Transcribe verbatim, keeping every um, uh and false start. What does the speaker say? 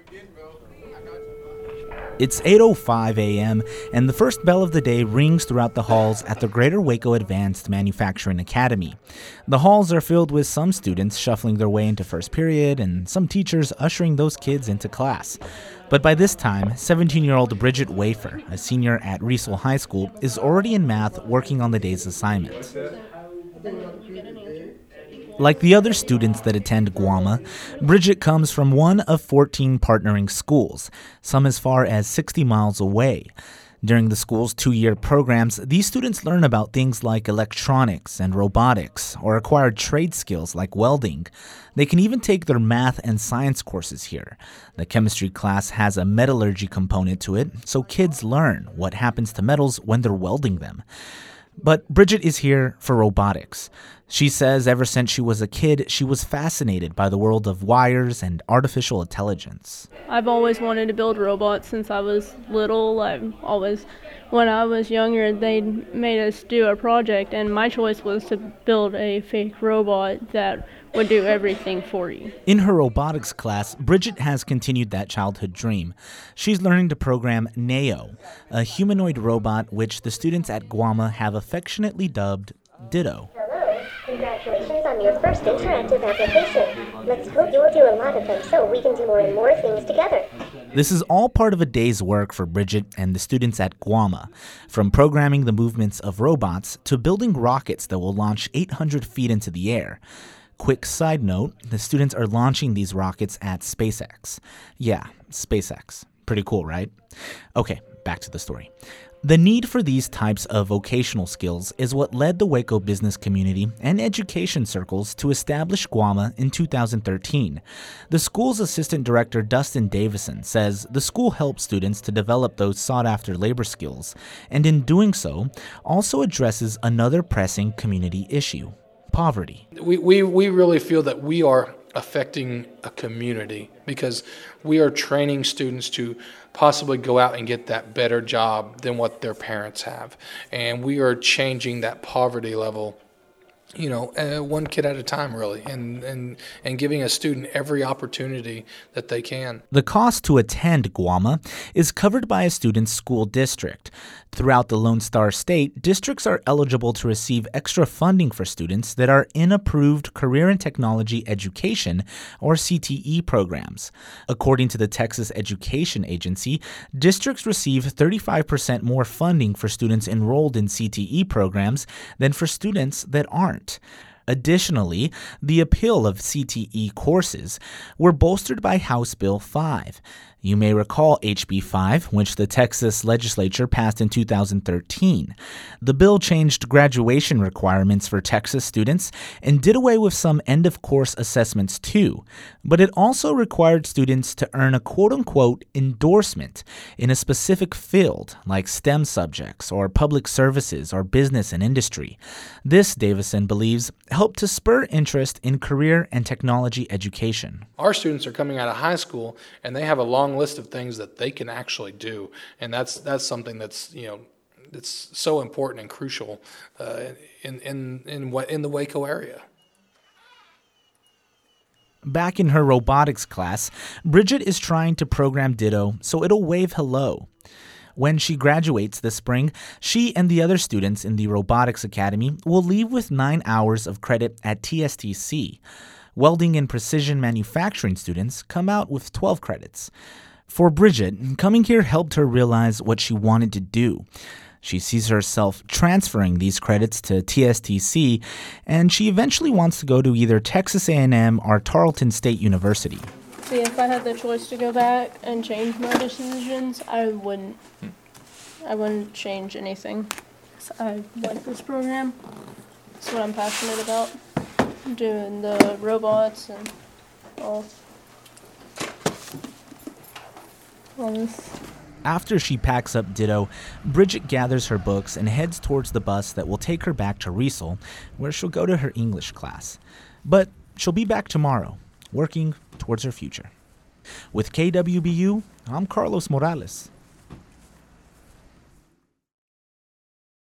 It's eight oh five a.m., and the first bell of the day rings throughout the halls at the Greater Waco Advanced Manufacturing Academy. The halls are filled with some students shuffling their way into first period and some teachers ushering those kids into class. But by this time, seventeen-year-old Bridget Wafer, a senior at Riesel High School, is already in math working on the day's assignment. Like the other students that attend Guama, Bridget comes from one of fourteen partnering schools, some as far as sixty miles away. During the school's two-year programs, these students learn about things like electronics and robotics, or acquire trade skills like welding. They can even take their math and science courses here. The chemistry class has a metallurgy component to it, so kids learn what happens to metals when they're welding them. But Bridget is here for robotics. She says ever since she was a kid, she was fascinated by the world of wires and artificial intelligence. I've always wanted to build robots since I was little. I've always, when I was younger, they made us do a project, and my choice was to build a fake robot that would do everything for you. In her robotics class, Bridget has continued that childhood dream. She's learning to program Neo, a humanoid robot which the students at Guama have affectionately dubbed Ditto. Congratulations on your first interactive application. Let's hope you will do a lot of them so we can do more and more things together. This is all part of a day's work for Bridget and the students at Guama, from programming the movements of robots to building rockets that will launch eight hundred feet into the air. Quick side note, the students are launching these rockets at SpaceX. Yeah, SpaceX. Pretty cool, right? Okay, back to the story. The need for these types of vocational skills is what led the Waco business community and education circles to establish Guama in two thousand thirteen. The school's assistant director, Dustin Davison, says the school helps students to develop those sought-after labor skills, and in doing so, also addresses another pressing community issue: poverty. We, we, we really feel that we are affecting a community because we are training students to possibly go out and get that better job than what their parents have. And we are changing that poverty level, you know, uh, one kid at a time, really, and, and, and giving a student every opportunity that they can. The cost to attend Guama is covered by a student's school district. Throughout the Lone Star State, districts are eligible to receive extra funding for students that are in approved Career and Technology Education, or C T E, programs. According to the Texas Education Agency, districts receive thirty-five percent more funding for students enrolled in C T E programs than for students that aren't. Additionally, the appeal of C T E courses were bolstered by House Bill five. You may recall H B five, which the Texas legislature passed in two thousand thirteen. The bill changed graduation requirements for Texas students and did away with some end-of-course assessments too, but it also required students to earn a quote-unquote endorsement in a specific field, like STEM subjects or public services or business and industry. This, Davison believes, helped to spur interest in career and technology education. Our students are coming out of high school and they have a long list of things that they can actually do, and that's that's something that's you know that's so important and crucial uh, in in in what in the Waco area. Back in her robotics class, Bridget is trying to program Ditto so it'll wave hello. When she graduates this spring, she and the other students in the Robotics Academy will leave with nine hours of credit at T S T C. Welding and precision manufacturing students come out with twelve credits. For Bridget, coming here helped her realize what she wanted to do. She sees herself transferring these credits to T S T C, and she eventually wants to go to either Texas A and M or Tarleton State University. See, if I had the choice to go back and change my decisions, I wouldn't. I wouldn't change anything. I like this program. It's what I'm passionate about. Doing the robots and all, all this. After she packs up Ditto, Bridget gathers her books and heads towards the bus that will take her back to Riesel, where she'll go to her English class. But she'll be back tomorrow, working towards her future. With K W B U, I'm Carlos Morales.